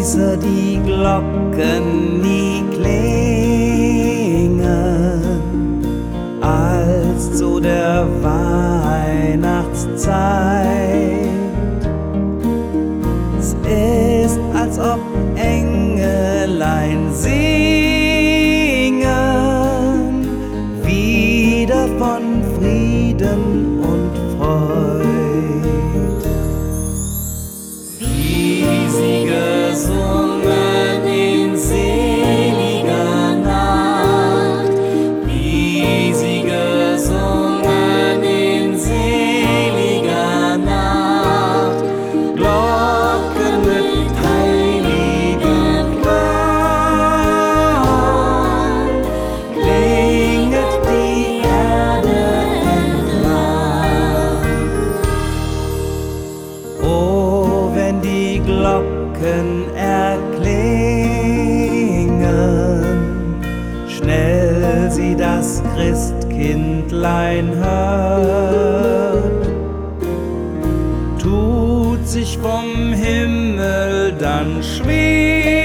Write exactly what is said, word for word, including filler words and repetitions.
leise die Glocken nie klingen, als zu der Weihnachtszeit. Es ist, als ob Engelein singen, wieder von Frieden und Freud. Wie sie gesungen in seliger Nacht, wie sie gesungen in seliger Nacht, Glocken mit heiligem Klang, klinget die Erde entlang. Oh, wenn die Glocken erklingen, schnell sie das Christkindlein hört, tut sich vom Himmel dann schwer